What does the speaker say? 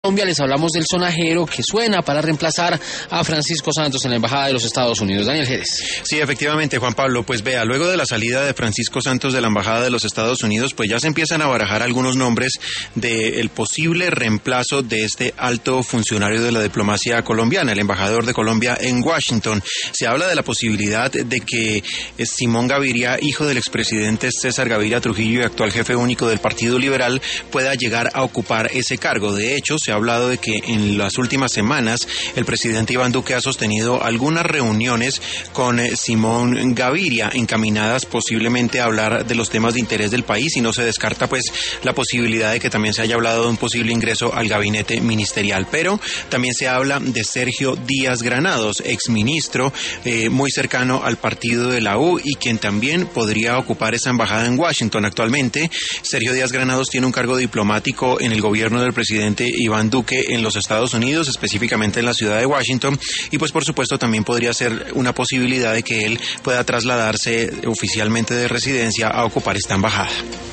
Colombia les hablamos del sonajero que suena para reemplazar a Francisco Santos en la Embajada de los Estados Unidos. Daniel Jerez. Sí, efectivamente, Juan Pablo, pues vea, luego de la salida de Francisco Santos de la Embajada de los Estados Unidos, pues ya se empiezan a barajar algunos nombres del posible reemplazo de este alto funcionario de la diplomacia colombiana, el embajador de Colombia en Washington. Se habla de la posibilidad de que Simón Gaviria, hijo del expresidente César Gaviria Trujillo y actual jefe único del Partido Liberal, pueda llegar a ocupar ese cargo. De hecho, se ha hablado de que en las últimas semanas el presidente Iván Duque ha sostenido algunas reuniones con Simón Gaviria, encaminadas posiblemente a hablar de los temas de interés del país, y no se descarta pues la posibilidad de que también se haya hablado de un posible ingreso al gabinete ministerial. Pero también se habla de Sergio Díaz Granados, exministro muy cercano al partido de la U y quien también podría ocupar esa embajada en Washington. Actualmente, Sergio Díaz Granados tiene un cargo diplomático en el gobierno del presidente Iván Duque en los Estados Unidos, específicamente en la ciudad de Washington, y pues por supuesto también podría ser una posibilidad de que él pueda trasladarse oficialmente de residencia a ocupar esta embajada.